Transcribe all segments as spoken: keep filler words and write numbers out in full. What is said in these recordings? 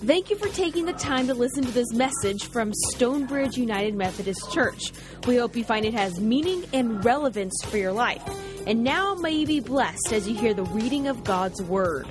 Thank you for taking the time to listen to this message from Stonebridge United Methodist Church. We hope you find it has meaning and relevance for your life. And now may you be blessed as you hear the reading of God's Word.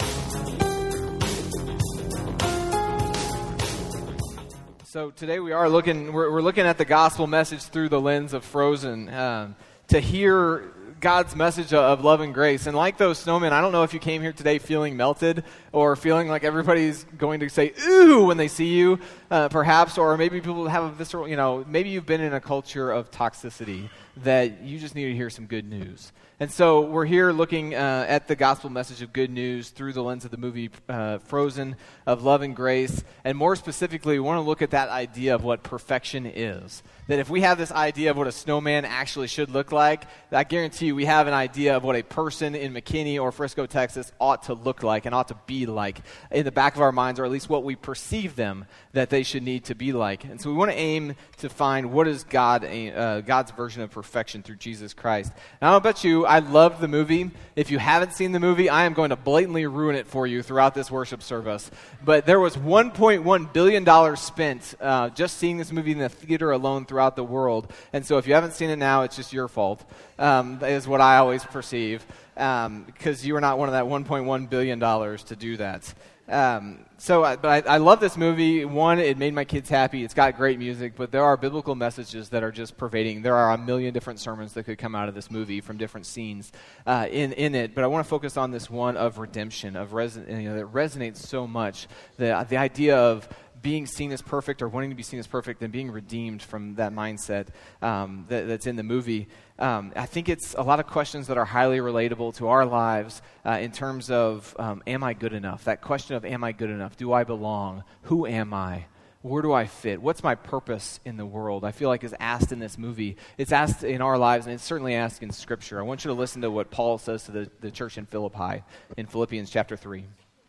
So today we are looking, we're, we're looking at the gospel message through the lens of Frozen, um, to hear God's message of love and grace. And like those snowmen, I don't know if you came here today feeling melted or feeling like everybody's going to say, ooh, when they see you, uh, perhaps, or maybe people have a visceral, you know, maybe you've been in a culture of toxicity that you just need to hear some good news. And so we're here looking uh, at the gospel message of good news through the lens of the movie uh, Frozen, of love and grace. And more specifically, we want to look at that idea of what perfection is. That if we have this idea of what a snowman actually should look like, I guarantee you we have an idea of what a person in McKinney or Frisco, Texas ought to look like and ought to be like in the back of our minds, or at least what we perceive them that they should need to be like. And so we want to aim to find what is God, uh, God's version of perfection through Jesus Christ. And I'll bet you I loved the movie. If you haven't seen the movie, I am going to blatantly ruin it for you throughout this worship service. But there was one point one billion dollars spent uh, just seeing this movie in the theater alone throughout the world. And so if you haven't seen it now, it's just your fault, um, is what I always perceive, um, because you are not one of that one point one billion dollars to do that. Um, so, I, but I, I love this movie. One, it made my kids happy. It's got great music, but there are biblical messages that are just pervading. There are a million different sermons that could come out of this movie from different scenes uh, in in it. But I want to focus on this one of redemption, of reson- you know, that resonates so much. The the idea of being seen as perfect, or wanting to be seen as perfect, and being redeemed from that mindset um, that, that's in the movie. Um, I think it's a lot of questions that are highly relatable to our lives uh, in terms of, um, am I good enough? That question of, am I good enough? Do I belong? Who am I? Where do I fit? What's my purpose in the world? I feel like is asked in this movie. It's asked in our lives, and it's certainly asked in Scripture. I want you to listen to what Paul says to the, the church in Philippi in Philippians chapter three.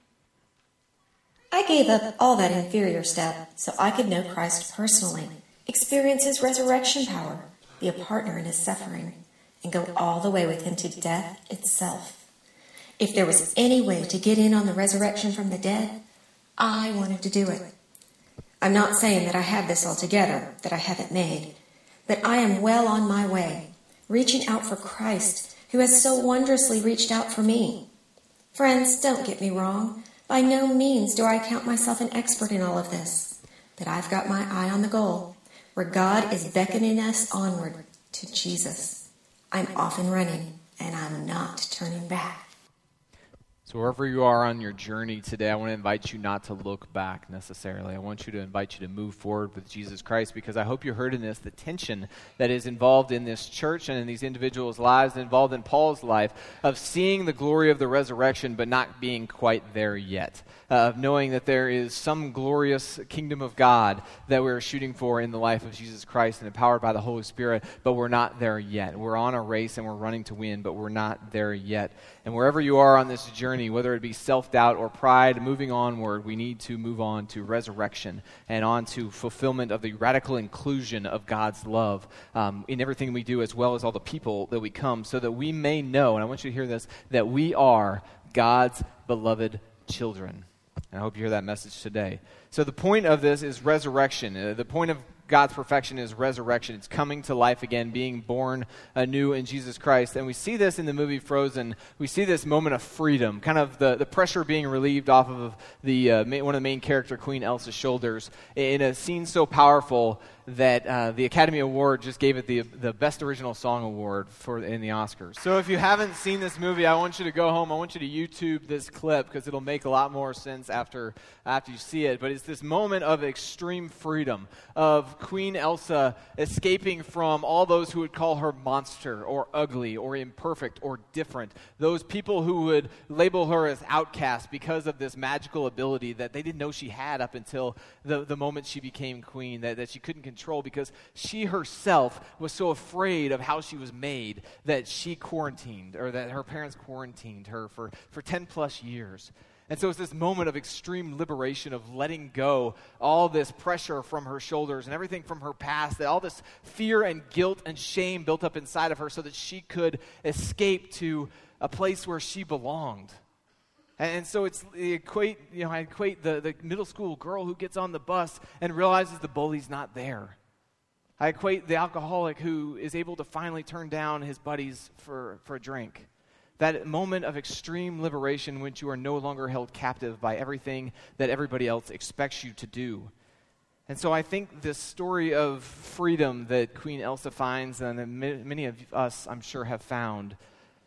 I gave up all that inferior stuff so I could know Christ personally, experience his resurrection power, be a partner in his suffering, and go all the way with him to death itself. If there was any way to get in on the resurrection from the dead, I wanted to do it. I'm not saying that I have this all together, that I have it made, but I am well on my way, reaching out for Christ, who has so wondrously reached out for me. Friends, don't get me wrong. By no means do I count myself an expert in all of this, but I've got my eye on the goal, where God is beckoning us onward to Jesus. I'm off and running, and I'm not turning back. So wherever you are on your journey today, I want to invite you not to look back necessarily. I want you to invite you to move forward with Jesus Christ, because I hope you heard in this the tension that is involved in this church and in these individuals' lives, involved in Paul's life, of seeing the glory of the resurrection but not being quite there yet. Uh, of knowing that there is some glorious kingdom of God that we're shooting for in the life of Jesus Christ and empowered by the Holy Spirit, but we're not there yet. We're on a race and we're running to win, but we're not there yet. And wherever you are on this journey, whether it be self-doubt or pride, moving onward, we need to move on to resurrection and on to fulfillment of the radical inclusion of God's love um, in everything we do, as well as all the people that we come, so that we may know, and I want you to hear this, that we are God's beloved children. And I hope you hear that message today. So the point of this is resurrection. Uh, the point of God's perfection is resurrection. It's coming to life again, being born anew in Jesus Christ. And we see this in the movie Frozen. We see this moment of freedom, kind of the, the pressure being relieved off of the uh, main, one of the main character, Queen Elsa's shoulders, in a scene so powerful that uh, the Academy Award just gave it the the Best Original Song Award for in the Oscars. So if you haven't seen this movie, I want you to go home. I want you to YouTube this clip, because it'll make a lot more sense after after you see it. But it's this moment of extreme freedom, of Queen Elsa escaping from all those who would call her monster or ugly or imperfect or different. Those people who would label her as outcast because of this magical ability that they didn't know she had up until the, the moment she became queen, that, that she couldn't control, because she herself was so afraid of how she was made that she quarantined, or that her parents quarantined her for, for ten plus years. And so it's this moment of extreme liberation, of letting go all this pressure from her shoulders and everything from her past, that all this fear and guilt and shame built up inside of her, so that she could escape to a place where she belonged. And so it's equate, you know, I equate the, the middle school girl who gets on the bus and realizes the bully's not there. I equate the alcoholic who is able to finally turn down his buddies for, for a drink. That moment of extreme liberation when you are no longer held captive by everything that everybody else expects you to do. And so I think this story of freedom that Queen Elsa finds, and that many of us, I'm sure, have found,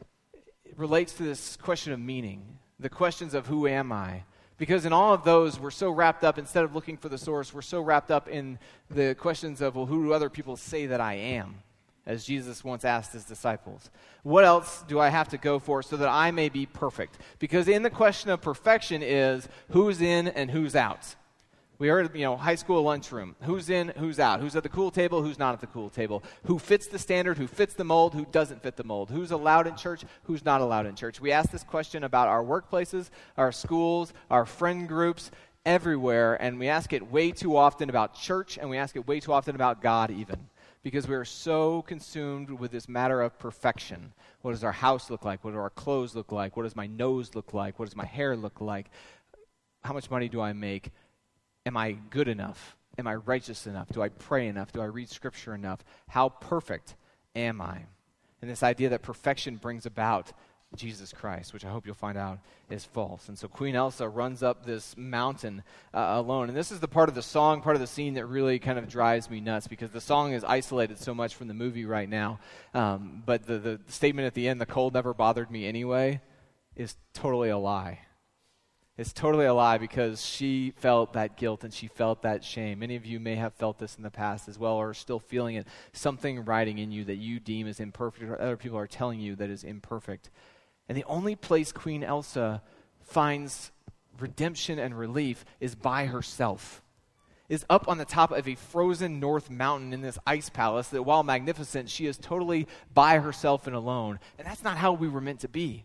relates to this question of meaning, the questions of who am I? Because in all of those, we're so wrapped up, instead of looking for the source, we're so wrapped up in the questions of, well, who do other people say that I am? As Jesus once asked his disciples. What else do I have to go for so that I may be perfect? Because in the question of perfection is who's in and who's out. We heard, you know, high school lunchroom. Who's in, who's out? Who's at the cool table, who's not at the cool table? Who fits the standard, who fits the mold, who doesn't fit the mold? Who's allowed in church, who's not allowed in church? We ask this question about our workplaces, our schools, our friend groups, everywhere, and we ask it way too often about church, and we ask it way too often about God even, because we are so consumed with this matter of perfection. What does our house look like? What do our clothes look like? What does my nose look like? What does my hair look like? How much money do I make? Am I good enough? Am I righteous enough? Do I pray enough? Do I read Scripture enough? How perfect am I? And this idea that perfection brings about Jesus Christ, which I hope you'll find out is false. And so Queen Elsa runs up this mountain uh, alone. And this is the part of the song, part of the scene that really kind of drives me nuts, because the song is isolated so much from the movie right now. Um, but the, the statement at the end, the cold never bothered me anyway, is totally a lie. It's totally a lie, because she felt that guilt and she felt that shame. Many of you may have felt this in the past as well, or are still feeling it. Something riding in you that you deem as imperfect, or other people are telling you that is imperfect. And the only place Queen Elsa finds redemption and relief is by herself. Is up on the top of a frozen north mountain in this ice palace that, while magnificent, she is totally by herself and alone. And that's not how we were meant to be.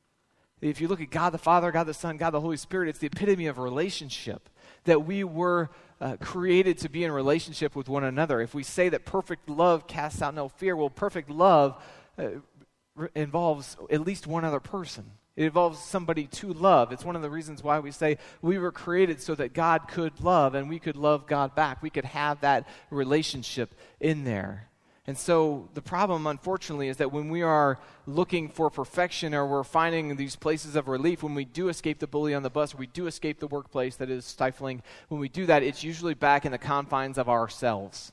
If you look at God the Father, God the Son, God the Holy Spirit, it's the epitome of relationship, that we were uh, created to be in relationship with one another. If we say that perfect love casts out no fear, well, perfect love uh, re- involves at least one other person. It involves somebody to love. It's one of the reasons why we say we were created so that God could love and we could love God back. We could have that relationship in there. And so the problem, unfortunately, is that when we are looking for perfection, or we're finding these places of relief, when we do escape the bully on the bus, or we do escape the workplace that is stifling, when we do that, it's usually back in the confines of ourselves.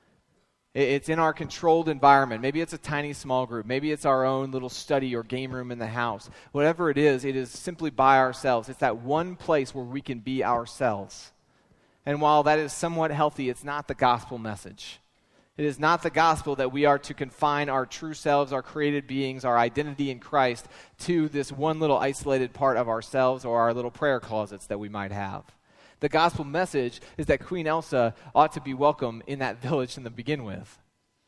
It's in our controlled environment. Maybe it's a tiny small group. Maybe it's our own little study or game room in the house. Whatever it is, it is simply by ourselves. It's that one place where we can be ourselves. And while that is somewhat healthy, it's not the gospel message. It is not the gospel that we are to confine our true selves, our created beings, our identity in Christ to this one little isolated part of ourselves or our little prayer closets that we might have. The gospel message is that Queen Elsa ought to be welcome in that village to begin with.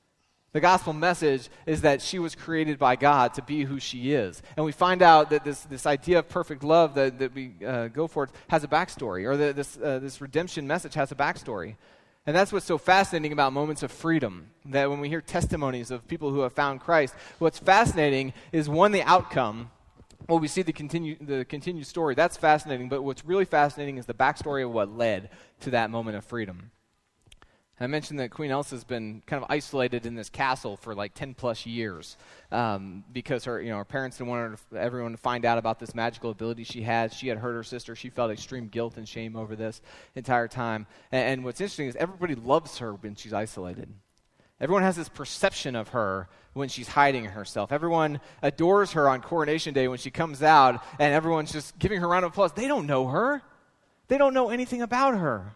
The gospel message is that she was created by God to be who she is. And we find out that this, this idea of perfect love that, that we uh, go for has a backstory, or the, this, uh, this redemption message has a backstory. And that's what's so fascinating about moments of freedom, that when we hear testimonies of people who have found Christ, what's fascinating is, one, the outcome. Well, we see the continue, the continued story. That's fascinating, but what's really fascinating is the backstory of what led to that moment of freedom. And I mentioned that Queen Elsa has been kind of isolated in this castle for like ten plus years um, because her, you know, her parents didn't want her to, everyone to find out about this magical ability she had. She had hurt her sister. She felt extreme guilt and shame over this entire time. And, and what's interesting is everybody loves her when she's isolated. Everyone has this perception of her when she's hiding herself. Everyone adores her on Coronation Day when she comes out, and everyone's just giving her a round of applause. They don't know her. They don't know anything about her.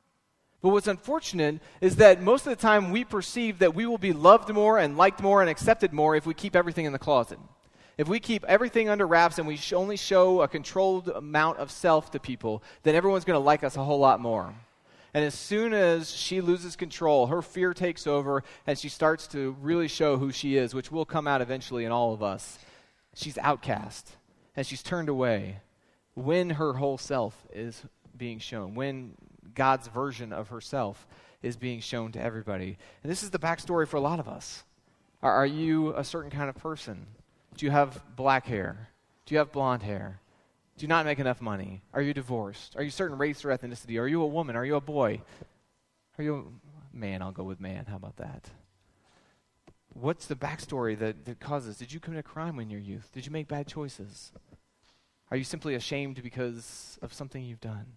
But what's unfortunate is that most of the time we perceive that we will be loved more and liked more and accepted more if we keep everything in the closet. If we keep everything under wraps and we sh- only show a controlled amount of self to people, then everyone's going to like us a whole lot more. And as soon as she loses control, her fear takes over and she starts to really show who she is, which will come out eventually in all of us. She's outcast and she's turned away when her whole self is being shown, when God's version of herself is being shown to everybody. And this is the backstory for a lot of us. Are, are you a certain kind of person? Do you have black hair? Do you have blonde hair? Do you not make enough money? Are you divorced? Are you a certain race or ethnicity? Are you a woman? Are you a boy? Are you a man? I'll go with man. How about that? What's the backstory that, that causes? Did you commit a crime in your youth? Did you make bad choices? Are you simply ashamed because of something you've done?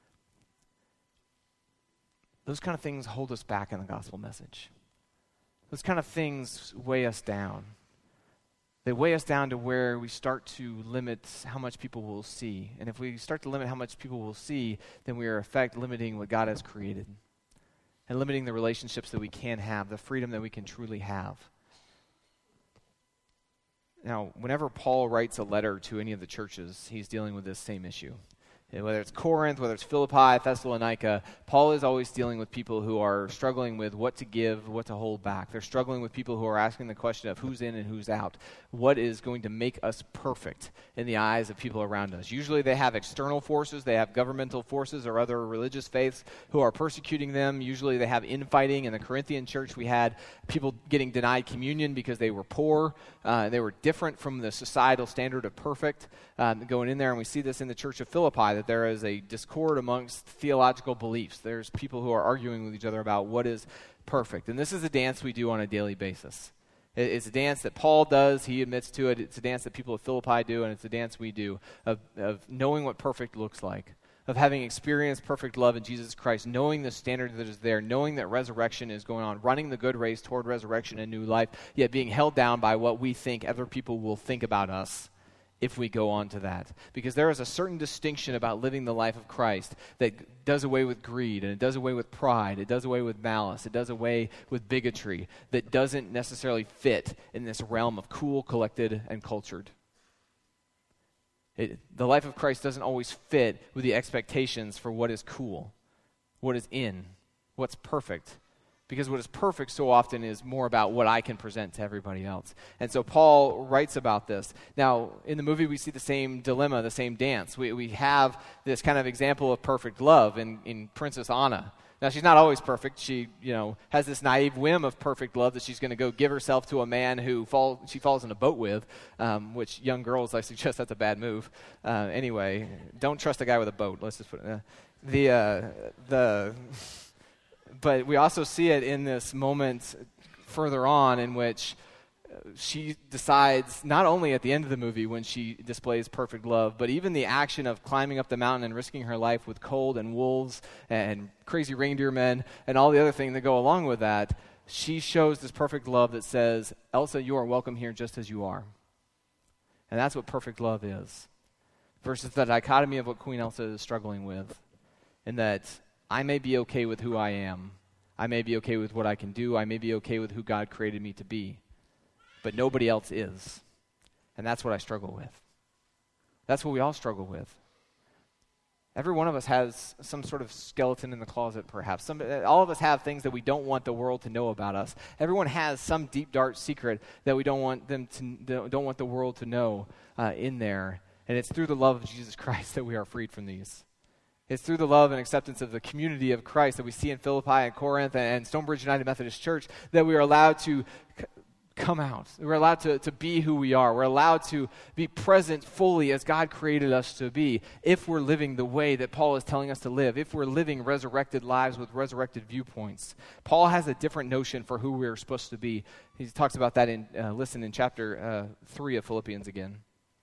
Those kind of things hold us back in the gospel message. Those kind of things weigh us down. They weigh us down to where we start to limit how much people will see. And if we start to limit how much people will see, then we are in effect limiting what God has created and limiting the relationships that we can have, the freedom that we can truly have. Now, whenever Paul writes a letter to any of the churches, he's dealing with this same issue. And whether it's Corinth, whether it's Philippi, Thessalonica, Paul is always dealing with people who are struggling with what to give, what to hold back. They're struggling with people who are asking the question of who's in and who's out. What is going to make us perfect in the eyes of people around us? Usually they have external forces. They have governmental forces or other religious faiths who are persecuting them. Usually they have infighting. In the Corinthian church, we had people getting denied communion because they were poor. Uh, they were different from the societal standard of perfect um, going in there. And we see this in the church of Philippi, that there is a discord amongst theological beliefs. There's people who are arguing with each other about what is perfect. And this is a dance we do on a daily basis. It's a dance that Paul does. He admits to it. It's a dance that people of Philippi do, and it's a dance we do of, of knowing what perfect looks like, of having experienced perfect love in Jesus Christ, knowing the standard that is there, knowing that resurrection is going on, running the good race toward resurrection and new life, yet being held down by what we think other people will think about us if we go on to that. Because there is a certain distinction about living the life of Christ that does away with greed, and it does away with pride, it does away with malice, it does away with bigotry, that doesn't necessarily fit in this realm of cool, collected, and cultured. It, the life of Christ doesn't always fit with the expectations for what is cool, what is in, what's perfect. Because what is perfect so often is more about what I can present to everybody else. And so Paul writes about this. Now, in the movie, we see the same dilemma, the same dance. We we have this kind of example of perfect love in, in Princess Anna. Now, she's not always perfect. She, you know, has this naive whim of perfect love that she's going to go give herself to a man who fall, she falls in a boat with, um, which young girls, I suggest that's a bad move. Uh, anyway, don't trust a guy with a boat. Let's just put it. Uh, the uh, the. But we also see it in this moment further on in which she decides, not only at the end of the movie when she displays perfect love, but even the action of climbing up the mountain and risking her life with cold and wolves and crazy reindeer men and all the other things that go along with that, she shows this perfect love that says, Elsa, you are welcome here just as you are. And that's what perfect love is. Versus the dichotomy of what Queen Elsa is struggling with, in that I may be okay with who I am. I may be okay with what I can do. I may be okay with who God created me to be. But nobody else is. And that's what I struggle with. That's what we all struggle with. Every one of us has some sort of skeleton in the closet, perhaps. Some, all of us have things that we don't want the world to know about us. Everyone has some deep, dark secret that we don't want them to, don't want the world to know uh, in there. And it's through the love of Jesus Christ that we are freed from these. It's through the love and acceptance of the community of Christ that we see in Philippi and Corinth and Stonebridge United Methodist Church that we are allowed to c- come out. We're allowed to, to be who we are. We're allowed to be present fully as God created us to be if we're living the way that Paul is telling us to live, if we're living resurrected lives with resurrected viewpoints. Paul has a different notion for who we're supposed to be. He talks about that in, uh, listen, in chapter uh, three of Philippians again.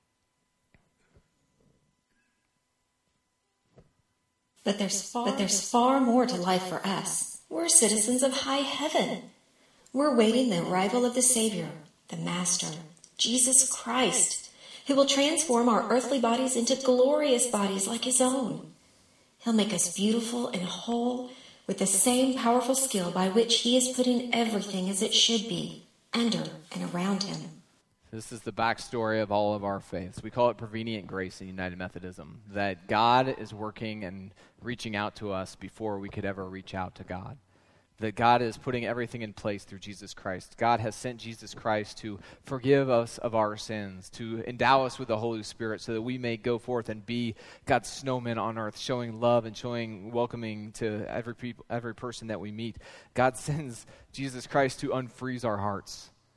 But there's far, but there's far more to life for us. We're citizens of high heaven. We're waiting the arrival of the Savior, the Master, Jesus Christ, who will transform our earthly bodies into glorious bodies like His own. He'll make us beautiful and whole with the same powerful skill by which He is putting everything as it should be, under and around Him. This is the backstory of all of our faiths. We call it prevenient grace in United Methodism, that God is working and reaching out to us before we could ever reach out to God. That God is putting everything in place through Jesus Christ. God has sent Jesus Christ to forgive us of our sins, to endow us with the Holy Spirit so that we may go forth and be God's snowmen on earth, showing love and showing welcoming to every people, every person that we meet. God sends Jesus Christ to unfreeze our hearts,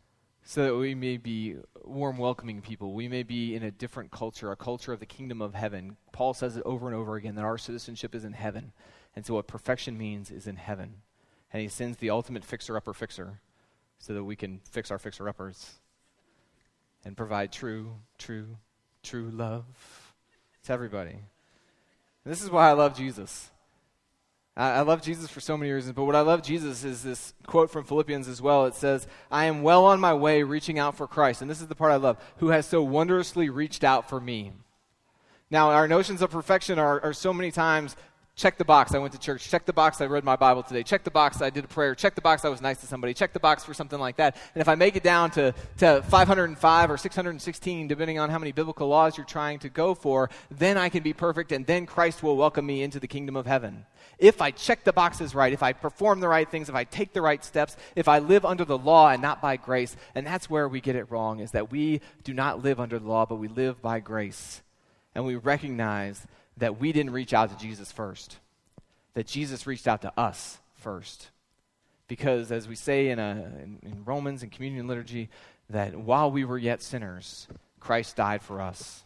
so that we may be warm, welcoming people. We may be in a different culture, a culture of the kingdom of heaven. Paul says it over and over again that our citizenship is in heaven. And so what perfection means is in heaven. And he sends the ultimate fixer-upper fixer so that we can fix our fixer-uppers and provide true, true, true love to everybody. And this is why I love Jesus. I love Jesus for so many reasons, but what I love Jesus is this quote from Philippians as well. It says, I am well on my way reaching out for Christ. And this is the part I love, who has so wondrously reached out for me. Now, our notions of perfection are, are so many times, check the box, I went to church. Check the box, I read my Bible today. Check the box, I did a prayer. Check the box, I was nice to somebody. Check the box for something like that. And if I make it down to, to five hundred five or six hundred sixteen, depending on how many biblical laws you're trying to go for, then I can be perfect, and then Christ will welcome me into the kingdom of heaven. If I check the boxes right, if I perform the right things, if I take the right steps, if I live under the law and not by grace, and that's where we get it wrong, is that we do not live under the law, but we live by grace. And we recognize that we didn't reach out to Jesus first, that Jesus reached out to us first. Because as we say in, a, in, in Romans and communion liturgy, that while we were yet sinners, Christ died for us.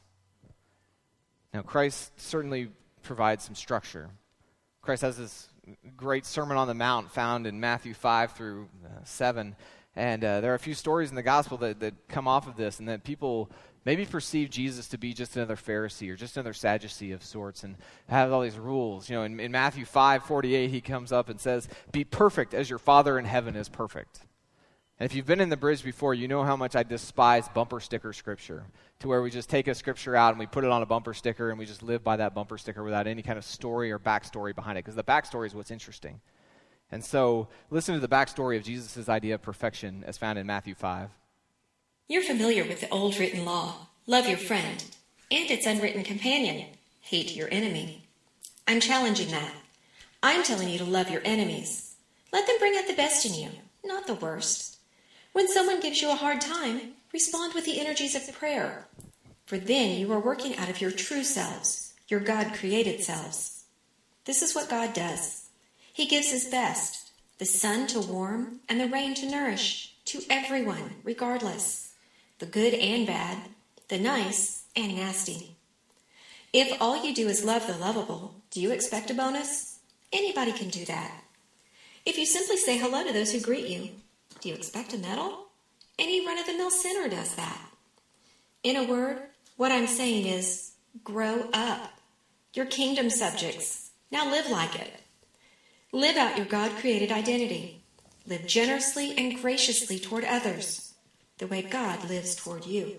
Now, Christ certainly provides some structure. Christ has this great Sermon on the Mount found in Matthew five through seven. And uh, there are a few stories in the gospel that, that come off of this, and that people maybe perceive Jesus to be just another Pharisee or just another Sadducee of sorts and have all these rules. You know, in, in Matthew five forty-eight, he comes up and says, be perfect as your Father in heaven is perfect. And if you've been in the Bridge before, you know how much I despise bumper sticker scripture, to where we just take a scripture out and we put it on a bumper sticker and we just live by that bumper sticker without any kind of story or backstory behind it, because the backstory is what's interesting. And so listen to the backstory of Jesus' idea of perfection as found in Matthew five. You're familiar with the old written law, love your friend, and its unwritten companion, hate your enemy. I'm challenging that. I'm telling you to love your enemies. Let them bring out the best in you, not the worst. When someone gives you a hard time, respond with the energies of prayer. For then you are working out of your true selves, your God-created selves. This is what God does. He gives his best, the sun to warm and the rain to nourish, to everyone, regardless, the good and bad, the nice and nasty. If all you do is love the lovable, do you expect a bonus? Anybody can do that. If you simply say hello to those who greet you, do you expect a medal? Any run-of-the-mill sinner does that. In a word, what I'm saying is, grow up. You're kingdom subjects. Now live like it. Live out your God-created identity. Live generously and graciously toward others, the way God lives toward you.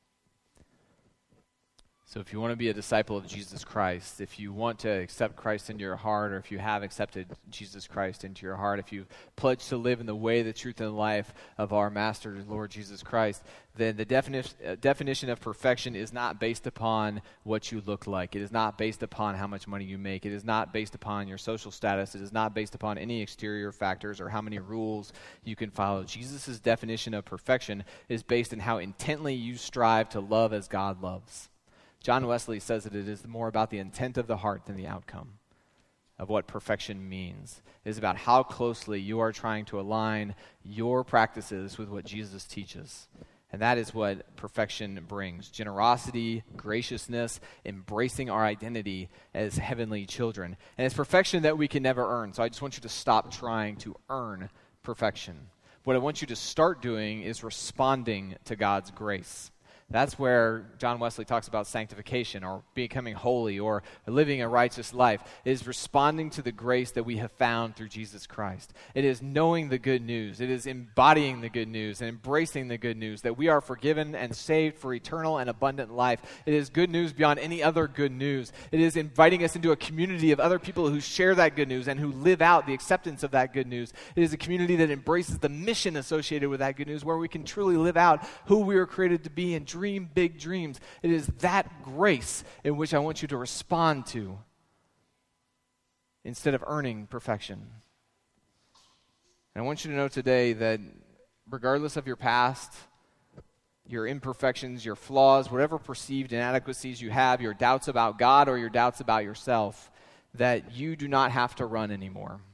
So if you want to be a disciple of Jesus Christ, if you want to accept Christ into your heart, or if you have accepted Jesus Christ into your heart, if you've pledged to live in the way, the truth, and the life of our Master, Lord Jesus Christ, then the defini- uh, definition of perfection is not based upon what you look like. It is not based upon how much money you make. It is not based upon your social status. It is not based upon any exterior factors or how many rules you can follow. Jesus' definition of perfection is based on how intently you strive to love as God loves. John Wesley says that it is more about the intent of the heart than the outcome of what perfection means. It is about how closely you are trying to align your practices with what Jesus teaches. And that is what perfection brings. Generosity, graciousness, embracing our identity as heavenly children. And it's perfection that we can never earn. So I just want you to stop trying to earn perfection. What I want you to start doing is responding to God's grace. That's where John Wesley talks about sanctification, or becoming holy, or living a righteous life. It is responding to the grace that we have found through Jesus Christ. It is knowing the good news. It is embodying the good news and embracing the good news that we are forgiven and saved for eternal and abundant life. It is good news beyond any other good news. It is inviting us into a community of other people who share that good news and who live out the acceptance of that good news. It is a community that embraces the mission associated with that good news, where we can truly live out who we were created to be and dream big dreams. It is that grace in which I want you to respond to instead of earning perfection. And I want you to know today that regardless of your past, your imperfections, your flaws, whatever perceived inadequacies you have, your doubts about God or your doubts about yourself, that you do not have to run anymore.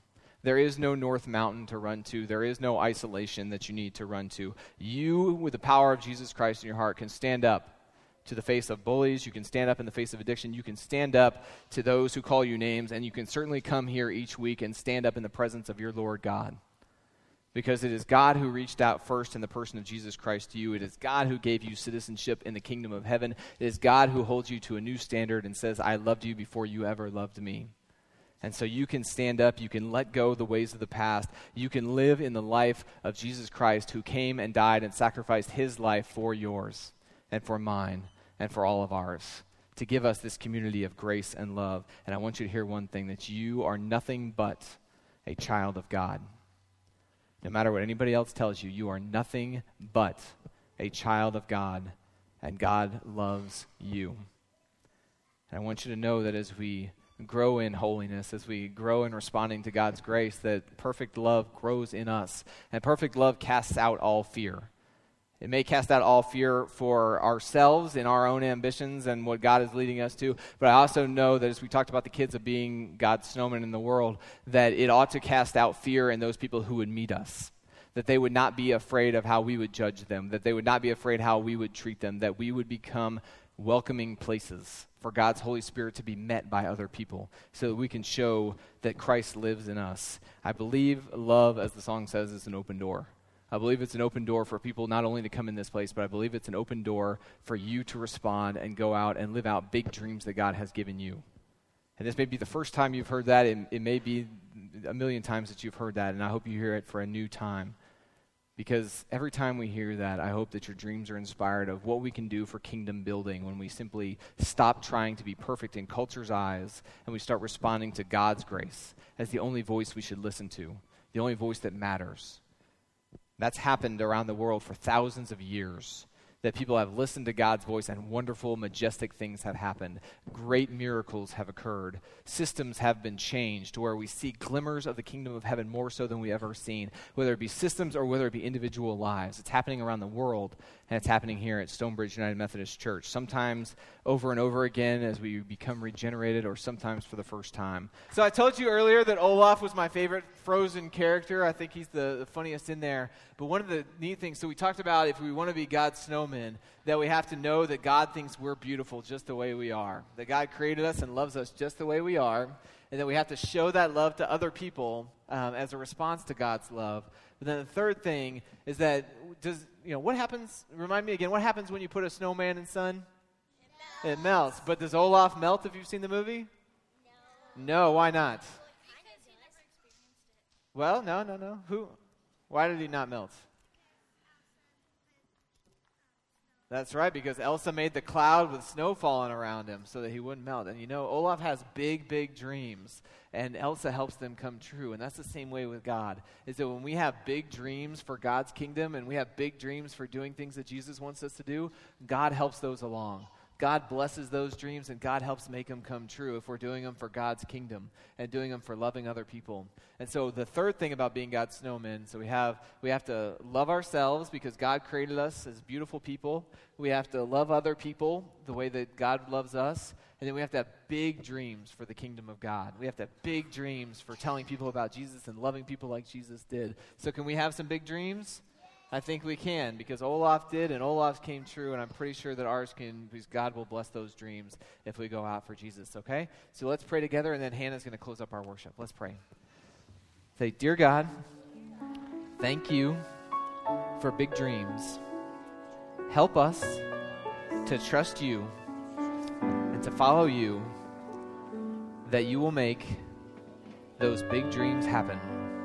There is no North Mountain to run to. There is no isolation that you need to run to. You, with the power of Jesus Christ in your heart, can stand up to the face of bullies. You can stand up in the face of addiction. You can stand up to those who call you names, and you can certainly come here each week and stand up in the presence of your Lord God. Because it is God who reached out first in the person of Jesus Christ to you. It is God who gave you citizenship in the kingdom of heaven. It is God who holds you to a new standard and says, I loved you before you ever loved me. And so you can stand up, you can let go the ways of the past, you can live in the life of Jesus Christ who came and died and sacrificed his life for yours and for mine and for all of ours to give us this community of grace and love. And I want you to hear one thing, that you are nothing but a child of God. No matter what anybody else tells you, you are nothing but a child of God, and God loves you. And I want you to know that as we grow in holiness, as we grow in responding to God's grace, that perfect love grows in us. And perfect love casts out all fear. It may cast out all fear for ourselves in our own ambitions and what God is leading us to, but I also know that as we talked about the kids of being God's snowmen in the world, that it ought to cast out fear in those people who would meet us. That they would not be afraid of how we would judge them, that they would not be afraid how we would treat them, that we would become welcoming places for God's Holy Spirit to be met by other people so that we can show that Christ lives in us. I believe love, as the song says, is an open door. I believe it's an open door for people not only to come in this place, but I believe it's an open door for you to respond and go out and live out big dreams that God has given you. And this may be the first time you've heard that. It, it may be a million times that you've heard that, and I hope you hear it for a new time. Because every time we hear that, I hope that your dreams are inspired of what we can do for kingdom building when we simply stop trying to be perfect in culture's eyes and we start responding to God's grace as the only voice we should listen to, the only voice that matters. That's happened around the world for thousands of years, that people have listened to God's voice and wonderful, majestic things have happened. Great miracles have occurred. Systems have been changed to where we see glimmers of the kingdom of heaven more so than we've ever seen, whether it be systems or whether it be individual lives. It's happening around the world, and it's happening here at Stonebridge United Methodist Church, sometimes over and over again as we become regenerated, or sometimes for the first time. So I told you earlier that Olaf was my favorite Frozen character. I think he's the, the funniest in there. But one of the neat things, so we talked about if we want to be God's snowmen, that we have to know that God thinks we're beautiful just the way we are, that God created us and loves us just the way we are, and that we have to show that love to other people um, as a response to God's love. But then the third thing is that, does you know, what happens, remind me again, what happens when you put a snowman in sun? It melts. It melts. But does Olaf melt if you've seen the movie? No. No, why not? Because he never experienced it. Well, no, no, no. Who? Why did he not melt? That's right, because Elsa made the cloud with snow falling around him so that he wouldn't melt. And you know, Olaf has big, big dreams, and Elsa helps them come true. And that's the same way with God, is that when we have big dreams for God's kingdom and we have big dreams for doing things that Jesus wants us to do, God helps those along. God blesses those dreams, and God helps make them come true if we're doing them for God's kingdom and doing them for loving other people. And so the third thing about being God's snowmen, so we have we have to love ourselves because God created us as beautiful people. We have to love other people the way that God loves us. And then we have to have big dreams for the kingdom of God. We have to have big dreams for telling people about Jesus and loving people like Jesus did. So can we have some big dreams? I think we can, because Olaf did, and Olaf's came true, and I'm pretty sure that ours can, because God will bless those dreams if we go out for Jesus, okay? So let's pray together, and then Hannah's going to close up our worship. Let's pray. Say, Dear God, thank you for big dreams. Help us to trust you and to follow you, that you will make those big dreams happen,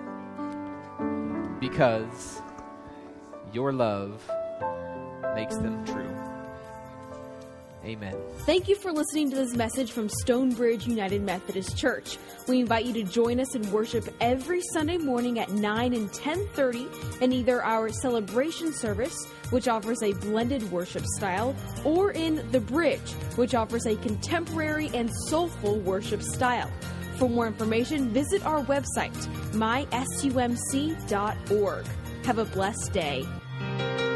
because your love makes them true. Amen. Thank you for listening to this message from Stonebridge United Methodist Church. We invite you to join us in worship every Sunday morning at nine and ten thirty in either our celebration service, which offers a blended worship style, or in The Bridge, which offers a contemporary and soulful worship style. For more information, visit our website, my sumc dot org. Have a blessed day.